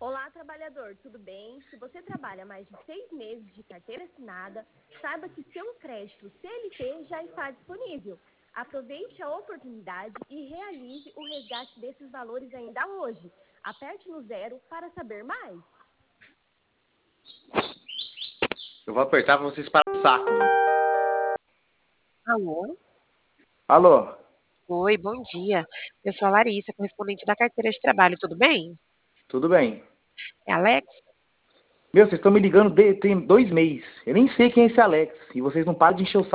Olá, trabalhador, tudo bem? Se você trabalha mais de 6 meses de carteira assinada, saiba que seu crédito CLT já está disponível. Aproveite a oportunidade e realize o resgate desses valores ainda hoje. Aperte no 0 para saber mais. Eu vou apertar pra vocês parar o saco. Alô? Alô? Oi, bom dia. Eu sou a Larissa, correspondente da carteira de trabalho, tudo bem? Tudo bem? É Alex? Meu, vocês estão me ligando tem 2 meses. Eu nem sei quem é esse Alex. E vocês não param de encher o saco.